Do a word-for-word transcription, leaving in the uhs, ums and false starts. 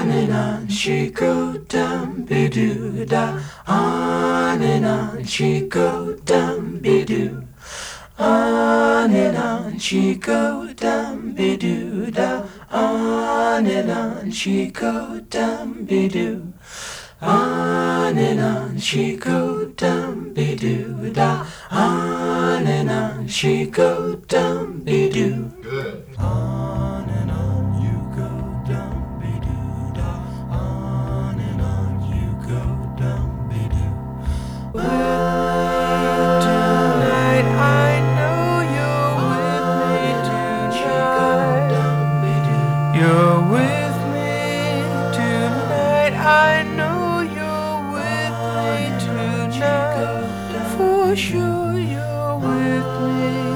On and on she go dum be doo da. On and on she go dum be doo. On and on she go dum be doo da. On and on she go dum be doo. On and on she go dum be doo da. On and on she go dum be doo. Good. On and on you go dum be doo da. On and on you go dum be doo. Well, tonight I know you're with me tonight. You're with me tonight. I know you're with me tonight. For sure you're with me.